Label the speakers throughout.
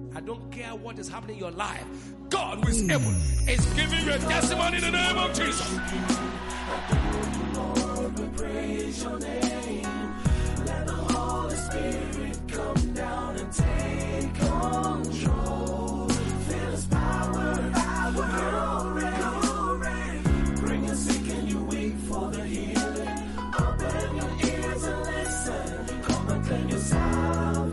Speaker 1: I don't care what is happening in your life. God who is able is giving you a testimony in the name of Jesus. Lord, we praise your name. Let the Holy Spirit come down and take control. Feel his power, glory. Bring your sick and your weak for the healing. Open your ears and listen. Come and claim your salvation.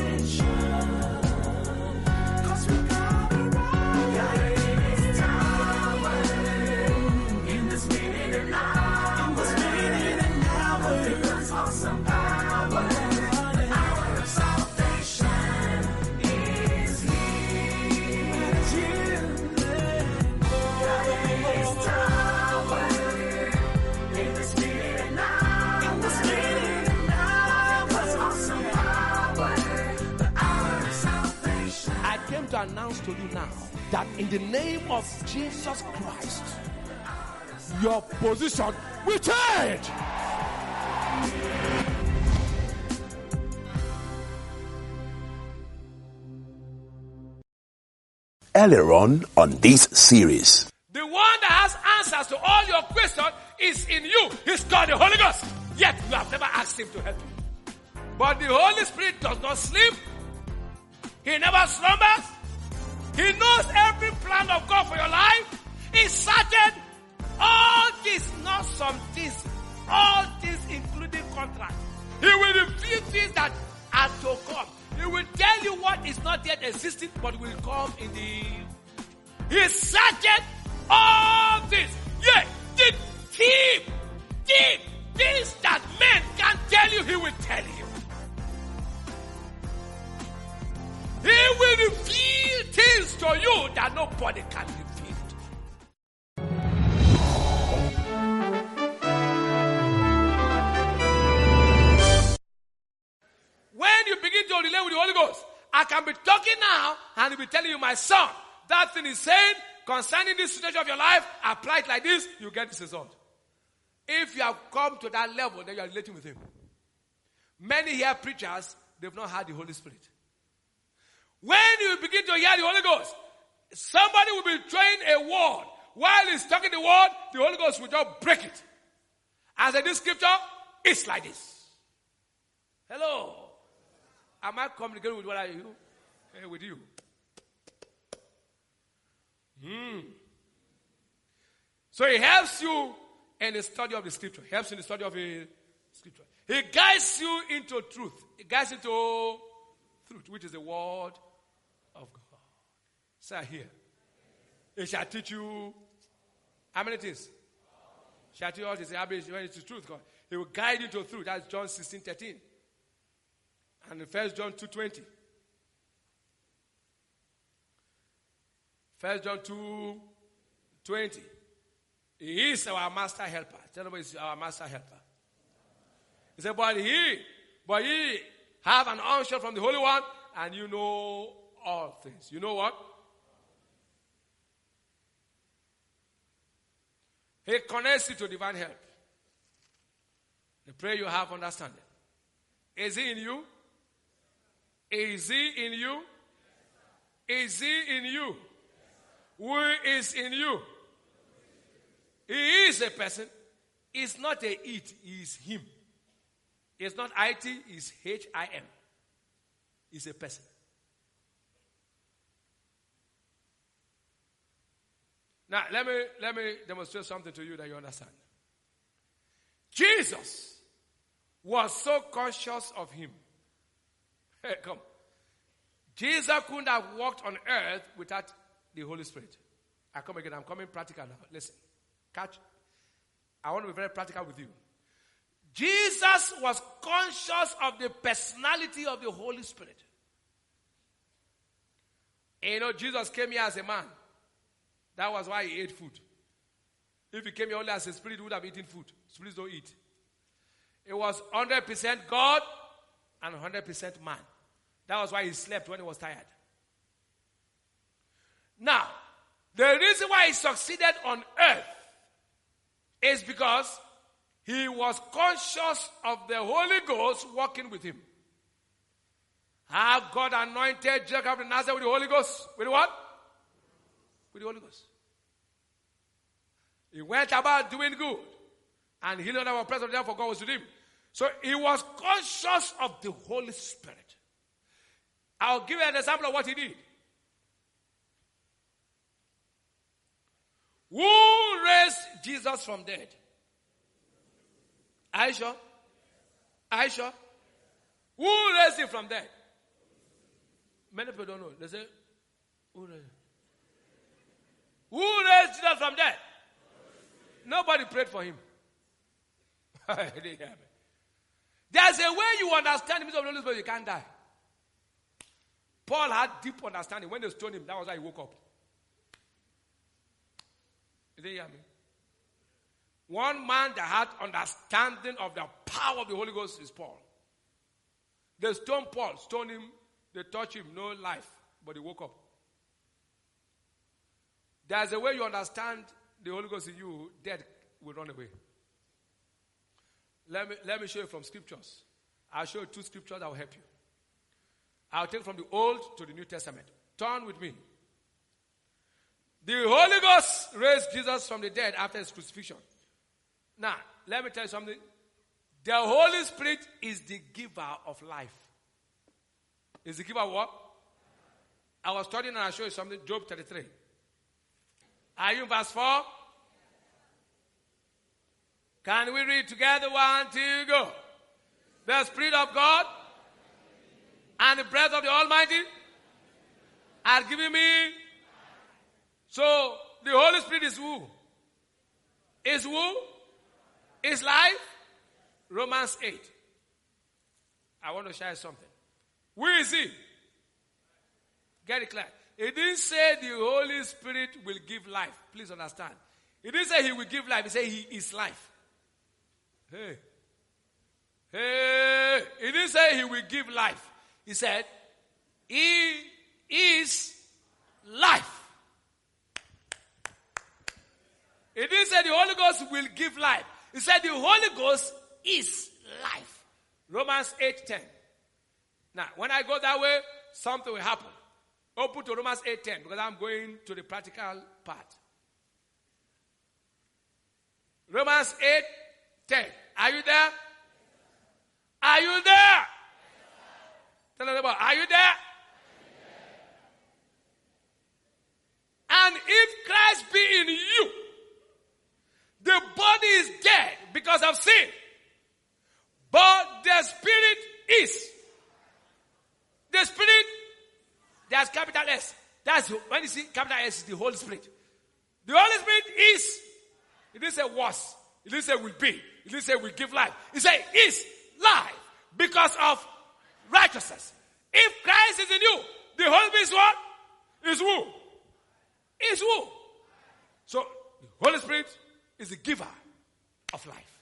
Speaker 1: To announce to you now that in the name of Jesus Christ, your position will change.
Speaker 2: Earlier on this series,
Speaker 1: the one that has answers to all your questions is in you. He's called the Holy Ghost. Yet you have never asked him to help you. But the Holy Spirit does not sleep. He never slumbers. He knows every plan of God for your life. He started all this, not some things, all this including contracts. He will reveal things that are to come. He will tell you what is not yet existing but will come in the... He started all this. Yeah, the deep things that men can't tell you, he will tell you. He will reveal things to you that nobody can reveal. When you begin to relate with the Holy Ghost, I can be talking now and he'll be telling you, my son, that thing is saying concerning this situation of your life, apply it like this, you get this result. If you have come to that level, then you are relating with him. Many here preachers, they've not had the Holy Spirit. When you begin to hear the Holy Ghost, somebody will be throwing a word. While he's talking the word, the Holy Ghost will just break it. As in this scripture, it's like this. Hello. Am I communicating with what are you? With you. So he helps you in the study of the scripture. He helps you in the study of the scripture. He guides you into truth. He guides you into truth, which is the word of God. Say here. It shall teach you how many things? Shall teach you all this. When it's the truth, God. He will guide you to truth. That's John 16:13. And in 1 John 2:20. 1 John 2:20. He is our master helper. Tell them he's our master helper. He said, but ye have an unction from the Holy One, and you know all things. You know what? He connects you to divine help. The prayer you have understanding. Is he in you? Is he in you? Is he in you? Who is in you? He is a person. It's not a it, he is him. It's not IT, it's HIM. It's a person. Now, let me demonstrate something to you that you understand. Jesus was so conscious of him. Hey, come. Jesus couldn't have walked on earth without the Holy Spirit. I come again. I'm coming practical now. Listen. Catch. I want to be very practical with you. Jesus was conscious of the personality of the Holy Spirit. And you know, Jesus came here as a man. That was why he ate food. If he came here only as a spirit, he would have eaten food. Spirits don't eat. It was 100% God and 100% man. That was why he slept when he was tired. Now, the reason why he succeeded on earth is because he was conscious of the Holy Ghost working with him. How God anointed Jesus of Nazareth with the Holy Ghost. With what? With the Holy Ghost. He went about doing good and healing our presence, therefore God was with him. So he was conscious of the Holy Spirit. I'll give you an example of what he did. Who raised Jesus from dead? Are you sure? Are you sure? Who raised him from dead? Many people don't know. They say, who raised Jesus from dead? Nobody prayed for him. There's a way you understand the mystery of the Holy Spirit, you can't die. Paul had deep understanding. When they stoned him, that was how he woke up. Did you hear me? One man that had understanding of the power of the Holy Ghost is Paul. They stoned Paul, stoned him, they touched him, no life, but he woke up. There's a way you understand the Holy Ghost in you, death will run away. Let me show you from scriptures. I'll show you 2 scriptures that will help you. I'll take from the Old to the New Testament. Turn with me. The Holy Ghost raised Jesus from the dead after his crucifixion. Now, let me tell you something. The Holy Spirit is the giver of life. Is the giver of what? I was studying and I'll show you something. Job 33. Are you in verse 4? Can we read together? 1, 2, go. The Spirit of God and the breath of the Almighty are giving me. So, the Holy Spirit is who? Is who? Is life? Romans 8. I want to share something. Who is he? Get it clear. It didn't say the Holy Spirit will give life. Please understand. It didn't say he will give life. It said he is life. Hey. It didn't say he will give life. He said he is life. It didn't say the Holy Ghost will give life. He said the Holy Ghost is life. Romans 8:10. Now, when I go that way, something will happen. Open to Romans 8:10 because I'm going to the practical part. Romans 8:10. Are you there? Are you there? Tell them about, are you there? And if Christ be in you, the body is dead because of sin, but the Spirit is. The Spirit, there's capital S. That's when you see capital S, is the Holy Spirit. The Holy Spirit is. It didn't say was. It didn't say will be. It didn't say will give life. It said is life because of righteousness. If Christ is in you, the Holy Spirit is what? Is who? Is who? So the Holy Spirit is the giver of life.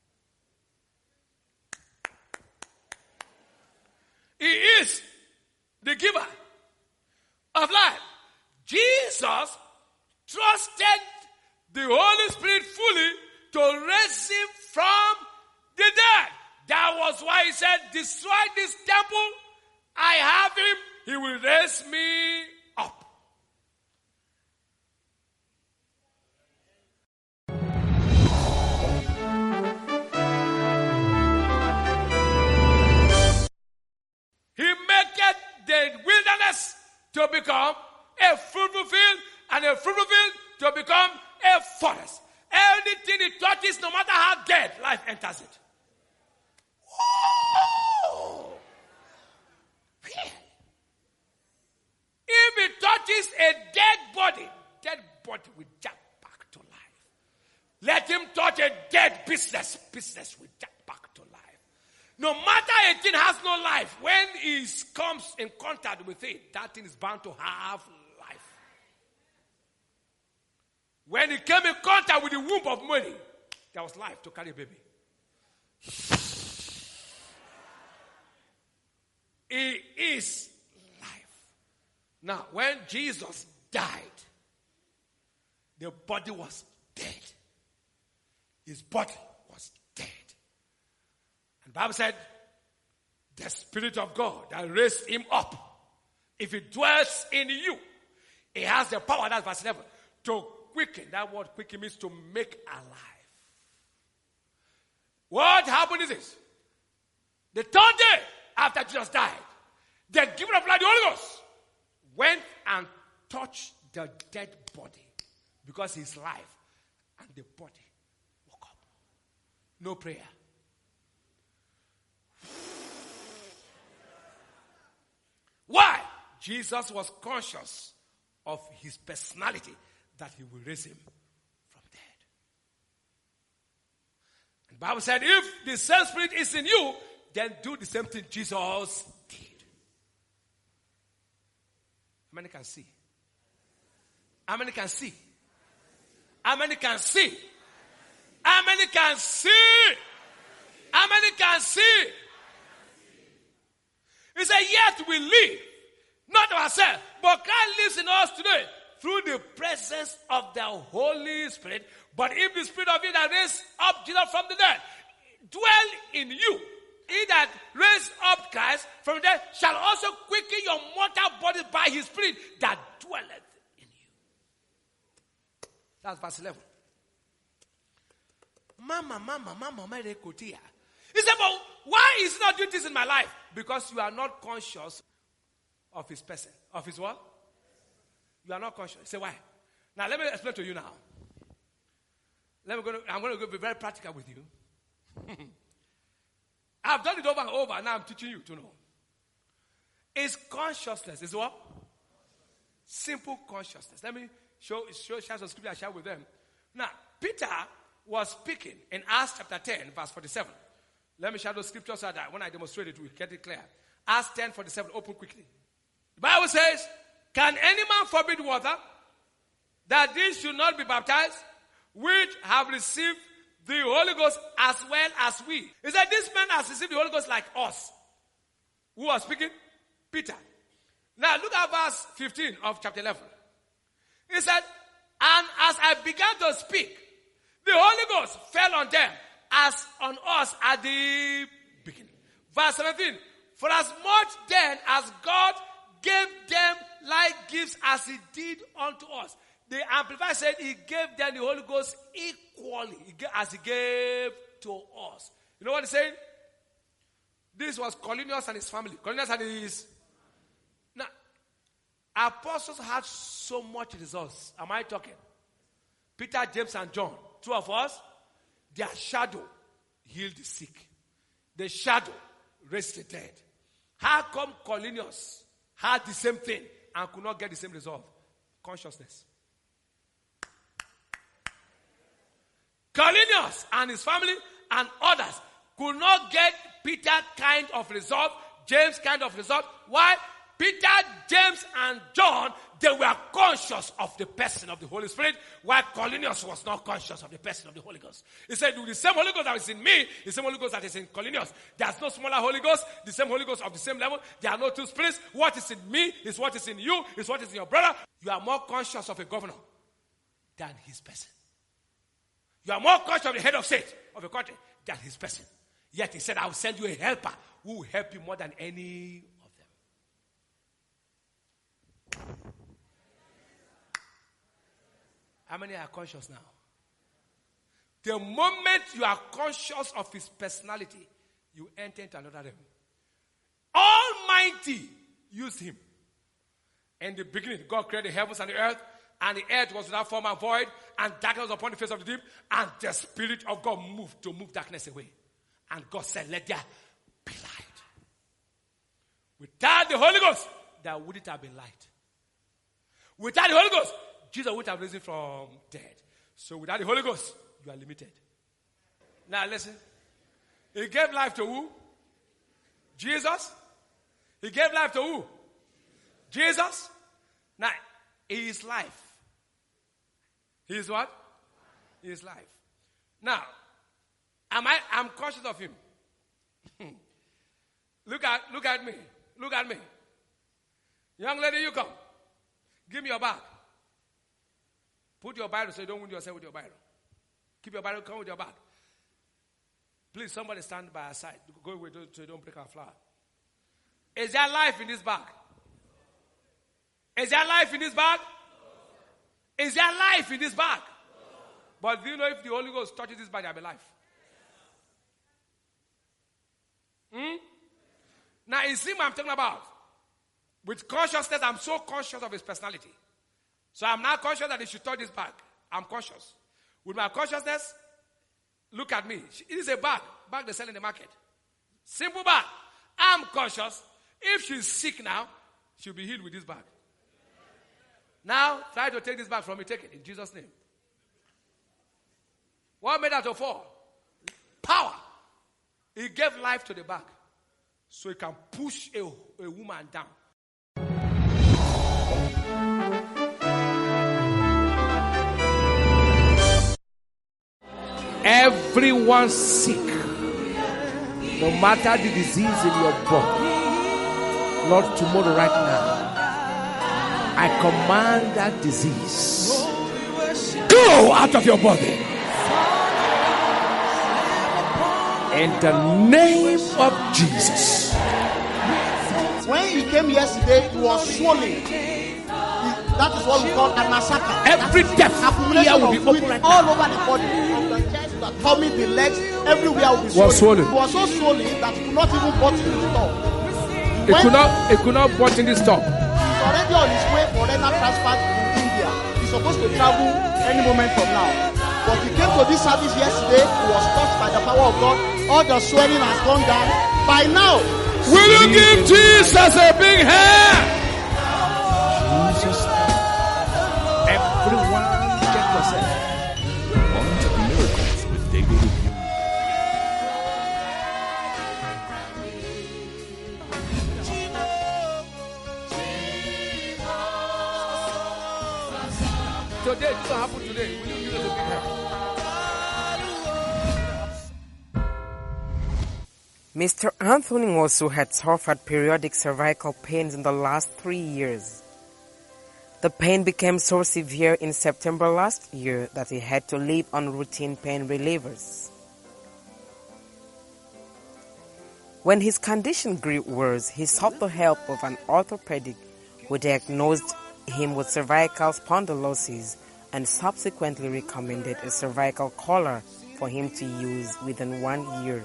Speaker 1: He is the giver of life. Jesus trusted the Holy Spirit fully to raise him from the dead. That was why he said, destroy this temple, I have him, he will raise me up. He maketh the wilderness to become a fruitful field, and a fruitful field to become a forest. Anything it touches, no matter how dead, life enters it. Whoa! If it touches a dead body will jump back to life. Let him touch a dead business will jump back to life. No matter a thing has no life, when he comes in contact with it, that thing is bound to have life. When he came in contact with the womb of Mary, there was life to carry a baby. He is life. Now, when Jesus died, the body was dead. His body was dead. And the Bible said, the Spirit of God that raised him up, if it dwells in you, it has the power, that's verse 11, to quicken. That word quicken means to make alive. What happened is this. The third day after Jesus died, the giver of life, the Holy Ghost, went and touched the dead body because he's life, and the body woke up. No prayer. Why? Jesus was conscious of his personality, that he will raise him from dead. And the Bible said, if the same Spirit is in you, then do the same thing Jesus did. How many can see? How many can see? How many can see? How many can see? How many can see? He said, yet we live, not ourselves, but Christ lives in us today through the presence of the Holy Spirit. But if the Spirit of Him that raised up Jesus from the dead dwell in you, he that raised up Christ from the dead shall also quicken your mortal body by His Spirit that dwelleth in you. That's verse 11. Mama, he said, but why is He not doing this in my life? Because you are not conscious of His person. Of His what? You are not conscious. Say why? Now let me explain to you now. I'm going to be very practical with you. I've done it over and over, now I'm teaching you to know. It's consciousness. It's what? Simple consciousness. Let me share some scripture I share with them. Now, Peter was speaking in Acts chapter 10, verse 47. Let me share those scriptures so that when I demonstrate it, we'll get it clear. Acts 10, 47, open quickly. The Bible says, can any man forbid water, that these should not be baptized, which have received the Holy Ghost as well as we? He said, this man has received the Holy Ghost like us. Who was speaking? Peter. Now look at verse 15 of chapter 11. He said, and as I began to speak, the Holy Ghost fell on them as on us at the beginning. Verse 17. For as much then as God gave them like gifts as He did unto us. The Amplified said He gave them the Holy Ghost equally as He gave to us. You know what He's saying? This was Cornelius and his family. Cornelius and his... Now, apostles had so much resource. Am I talking? Peter, James, and John. Two of us. Their shadow healed the sick. The shadow raised the dead. How come Cornelius had the same thing and could not get the same result? Consciousness. Cornelius and his family and others could not get Peter kind of result, James kind of result. Why? Peter, James, and John, they were conscious of the person of the Holy Spirit, while Cornelius was not conscious of the person of the Holy Ghost. He said, the same Holy Ghost that is in me, the same Holy Ghost that is in Cornelius. There's no smaller Holy Ghost, the same Holy Ghost of the same level. There are no two spirits. What is in me is what is in you, is what is in your brother. You are more conscious of a governor than his person. You are more conscious of the head of state of a country than his person. Yet He said, I will send you a helper who will help you more than any of them. How many are conscious now? The moment you are conscious of His personality, you enter into another realm. Almighty used Him. In the beginning, God created the heavens and the earth, and the earth was without form and void, and darkness was upon the face of the deep, and the Spirit of God moved to move darkness away. And God said, let there be light. Without the Holy Ghost, there wouldn't have been light. Without the Holy Ghost, Jesus would have risen from dead. So without the Holy Ghost, you are limited. Now listen. He gave life to who? Jesus. He gave life to who? Jesus. Now, He is life. He is what? He is life. Now, I'm conscious of Him. Look at me. Look at me. Young lady, you come. Give me your bag. Put your Bible so you don't wound yourself with your Bible. Keep your Bible, come with your bag. Please, somebody stand by our side. Go away so you don't break our flower. Is there life in this bag? Is there life in this bag? Is there life in this bag? But do you know if the Holy Ghost touches this bag, there will be life? Now, it's him I'm talking about. With consciousness, I'm so conscious of his personality. So I'm now conscious that he should touch this bag. I'm conscious. With my consciousness, look at me. It is a bag they sell in the market. Simple bag. I'm conscious. If she's sick now, she'll be healed with this bag. Now, try to take this bag from me. Take it in Jesus' name. What made her to fall? Power. He gave life to the bag so he can push a woman down. Everyone sick, no matter the disease in your body, Lord, tomorrow right now, I command that disease, go out of your body. In the name of Jesus.
Speaker 3: When he came yesterday, he was swollen. That is what we call a massacre.
Speaker 1: Every death here will be open right
Speaker 3: all
Speaker 1: now.
Speaker 3: over the body. From the chest, the tummy, the legs, everywhere will be swollen. It was so swollen that he could not even button the top.
Speaker 1: It could not button this top.
Speaker 3: He's already on his way for renal transplant in India. He's supposed to travel any moment from now. But he came to this service yesterday. He was touched by the power of God. All the swelling has gone down. By now,
Speaker 1: will you give Jesus a big hand?
Speaker 2: Jesus.
Speaker 1: Everyone, check yourself.
Speaker 2: On to miracles with David Oyedepo.
Speaker 1: Today, this will happen today. Will you give us a big hand?
Speaker 4: Mr. Anthony Nwosu had suffered periodic cervical pains in the last 3 years. The pain became so severe in September last year that he had to live on routine pain relievers. When his condition grew worse, he sought the help of an orthopedic who diagnosed him with cervical spondylosis and subsequently recommended a cervical collar for him to use within 1 year.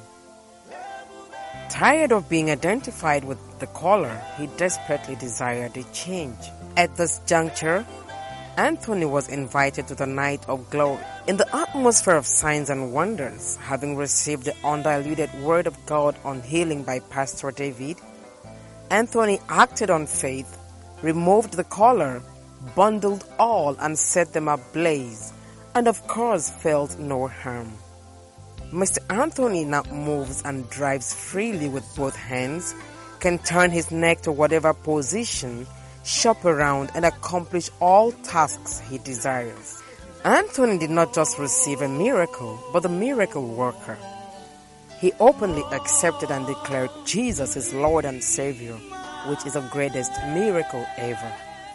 Speaker 4: Tired of being identified with the collar, he desperately desired a change. At this juncture, Anthony was invited to the Night of Glory. In the atmosphere of signs and wonders, having received the undiluted word of God on healing by Pastor David, Anthony acted on faith, removed the collar, bundled all and set them ablaze, and of course felt no harm. Mr. Anthony now moves and drives freely with both hands, can turn his neck to whatever position, shop around and accomplish all tasks he desires. Anthony did not just receive a miracle, but the miracle worker. He openly accepted and declared Jesus is Lord and Savior, which is the greatest miracle ever.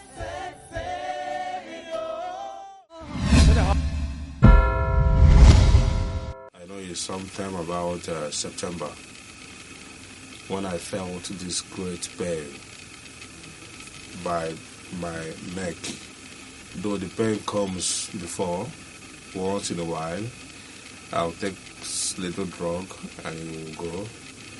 Speaker 5: Sometime about September, when I felt this great pain by my neck. Though the pain comes before, once in a while, I'll take little drug and it will go.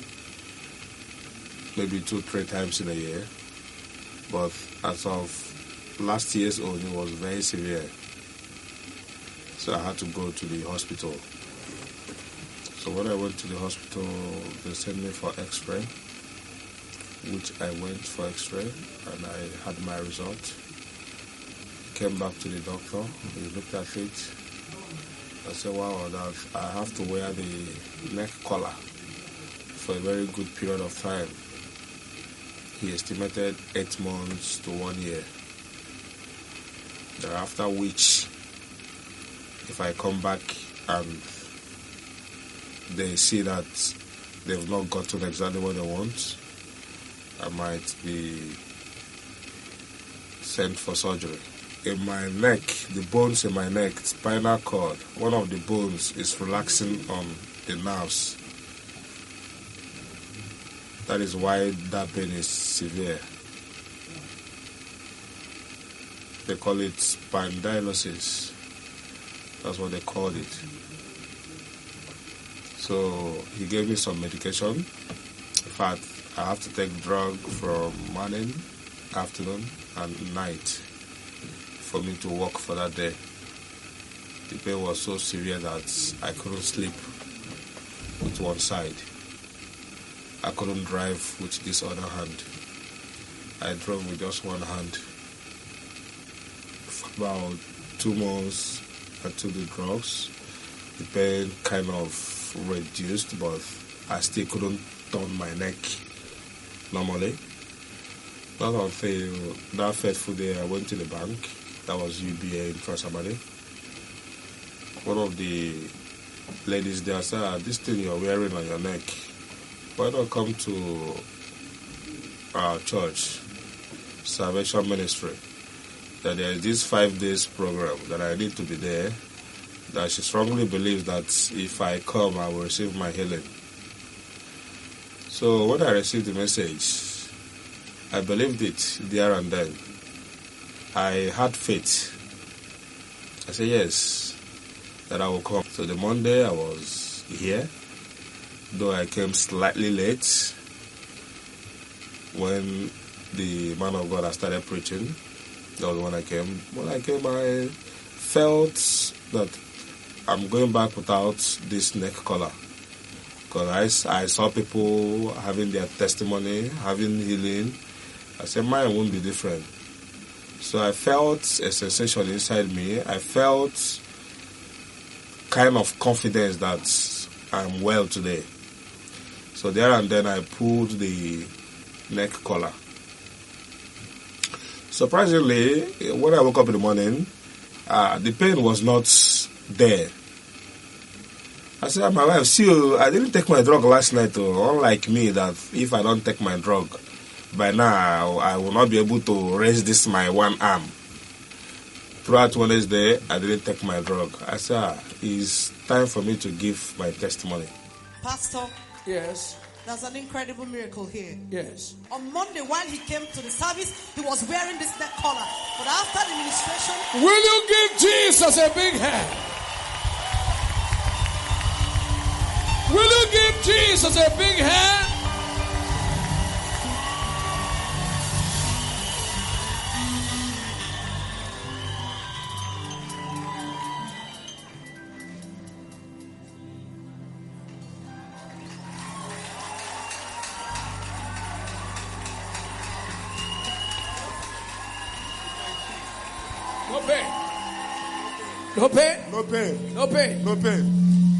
Speaker 5: Maybe 2-3 times in a year. But as of last year's own, it was very severe. So I had to go to the hospital. So when I went to the hospital, they sent me for x-ray, which I went for x-ray, and I had my result. Came back to the doctor, he looked at it. I said, wow, that I have to wear the neck collar for a very good period of time. He estimated 8 months to 1 year. Thereafter which, if I come back and they see that they've not gotten exactly what they want, I might be sent for surgery. In my neck, the bones in my neck, spinal cord, one of the bones is relaxing on the nerves That is why that pain is severe. They call it spondylosis. That's what they called it. So he gave me some medication. In fact, I have to take drug from morning, afternoon, and night for me to work for that day. The pain was so severe that I couldn't sleep with one side. I couldn't drive with this other hand. I drove with just one hand. For about 2 months, I took the drugs. The pain kind of reduced, but I still couldn't turn my neck normally. Not until that fateful day I went to the bank. That was UBA in Trasamani. One of the ladies there said, "This thing you're wearing on your neck, why not come to our church, Salvation Ministry? That there is this 5 days program that I need to be there. That she strongly believes that if I come, I will receive my healing." So when I received the message, I believed it there and then. I had faith. I said yes, that I will come. So the Monday I was here, though I came slightly late when the man of God had started preaching. That was when I came. When I came, I felt that I'm going back without this neck collar. Because I saw people having their testimony, having healing. I said, mine won't be different. So I felt a sensation inside me. I felt kind of confidence that I'm well today. So there and then I pulled the neck collar. Surprisingly, when I woke up in the morning, the pain was not there. I said, my wife, see, I didn't take my drug last night. Unlike me, that if I don't take my drug, by now I will not be able to raise this my one arm. Throughout Wednesday, I didn't take my drug. I said, it's time for me to give my testimony.
Speaker 6: Pastor,
Speaker 1: Yes.
Speaker 6: there's an incredible miracle here.
Speaker 1: Yes.
Speaker 6: On Monday, while he came to the service, he was wearing this neck collar. But after the ministration,
Speaker 1: Will you give Jesus a big hand? Will you give Jesus a big hand? No pain. No pain.
Speaker 3: No pain.
Speaker 1: No pain.
Speaker 3: No pain.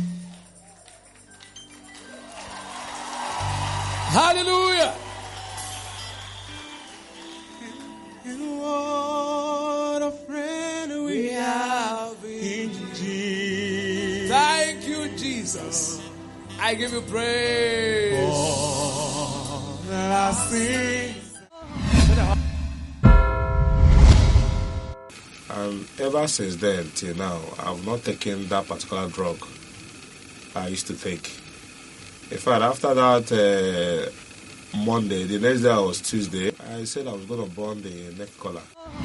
Speaker 1: Hallelujah.
Speaker 3: And what a friend we have in Jesus.
Speaker 1: Thank you, Jesus. I give you praise.
Speaker 3: I sing.
Speaker 5: And ever since then till now, I've not taken that particular drug I used to take. In fact, after that Monday, the next day was Tuesday, I said I was going to burn the neck collar.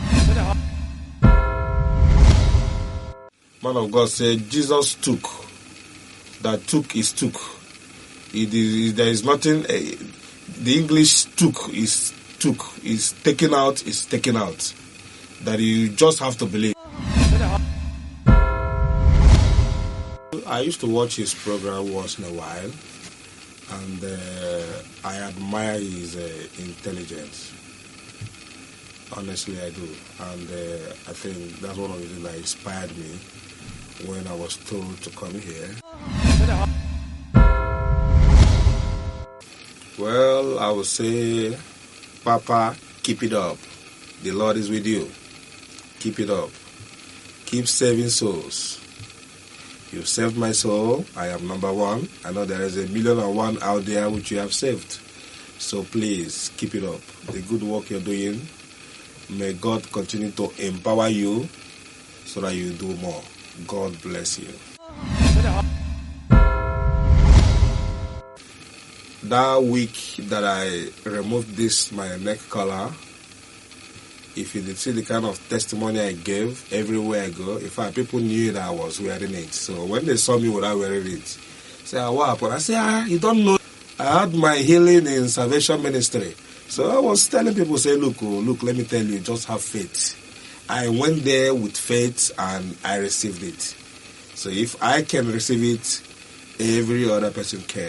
Speaker 5: Man of God said, Jesus took. That took is took. There is nothing, the English took is taken out is taken out. That you just have to believe. I used to watch his program once in a while, and I admire his intelligence. Honestly, I do. And I think that's one of the things that inspired me when I was told to come here. Well, I would say, Papa, keep it up. The Lord is with you. Keep it up. Keep saving souls. You've saved my soul. I am number one. I know there is 1,000,001 out there which you have saved. So please, keep it up. The good work you're doing, may God continue to empower you so that you do more. God bless you. that week that I removed this, my neck collar, if you did see the kind of testimony I gave everywhere I go, in fact, people knew that I was wearing it. So when they saw me without wearing it, say, what happened? I say, you don't know. I had my healing in Salvation Ministry. So I was telling people, say, look, let me tell you, just have faith. I went there with faith and I received it. So if I can receive it, every other person can.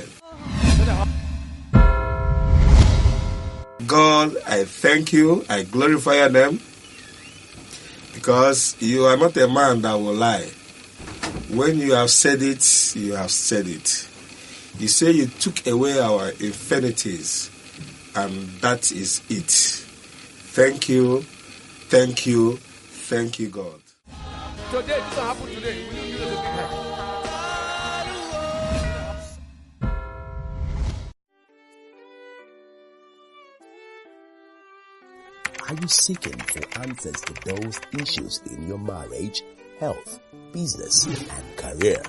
Speaker 5: God, I thank you. I glorify your name. Because you are not a man that will lie. When you have said it, you have said it. You say you took away our infirmities. And that is it. Thank you. Thank you. Thank you, God.
Speaker 1: Today, this will happen today. Will you give us a big hand?
Speaker 7: Are you seeking for answers to those issues in your marriage, health, business, and career?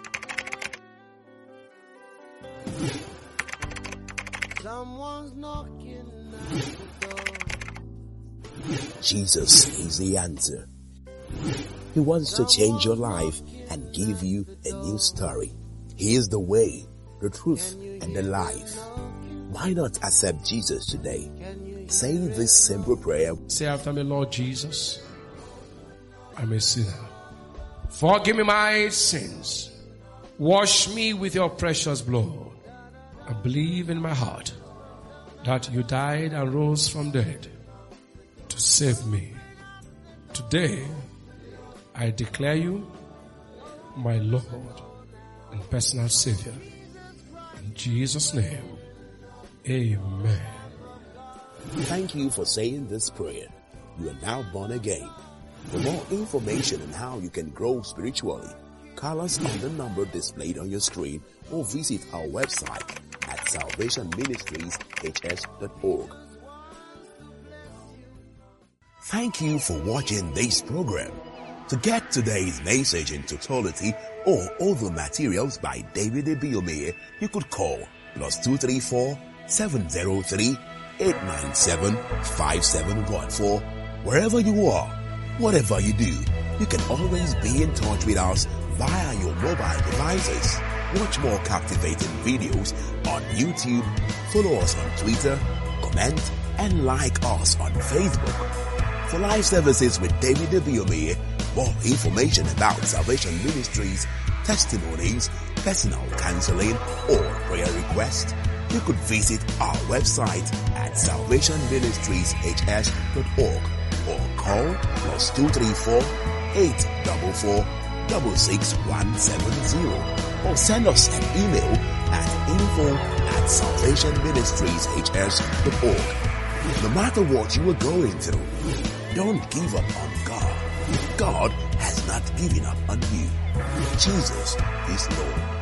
Speaker 8: Someone's knocking at the door.
Speaker 7: Jesus is the answer. He wants to change your life and give you a new story. He is the way, the truth, and the life. Why not accept Jesus today? Say this simple prayer.
Speaker 1: Say after me, Lord Jesus, I'm a sinner. Forgive me my sins. Wash me with your precious blood. I believe in my heart that you died and rose from dead to save me. Today, I declare you my Lord and personal Savior. In Jesus' name, amen.
Speaker 7: Thank you for saying this prayer. You are now born again. For more information on how you can grow spiritually, call us on the number displayed on your screen or visit our website at salvationministrieshs.org. Thank you for watching this program. To get today's message in totality or other materials by David Ibiyeomie, you could call +234 703 897 5714. Wherever you are, whatever you do, you can always be in touch with us via your mobile devices. Watch more captivating videos on YouTube, follow us on Twitter, comment, and like us on Facebook. For live services with David Ibiyeomie, more information about Salvation Ministries, testimonies, personal counseling, or prayer requests, you could visit our website at salvationministrieshs.org or call +234 844 66170 or send us an email at info@salvationministrieshs.org. No matter what you are going through, don't give up on God. God has not given up on you. Jesus is Lord.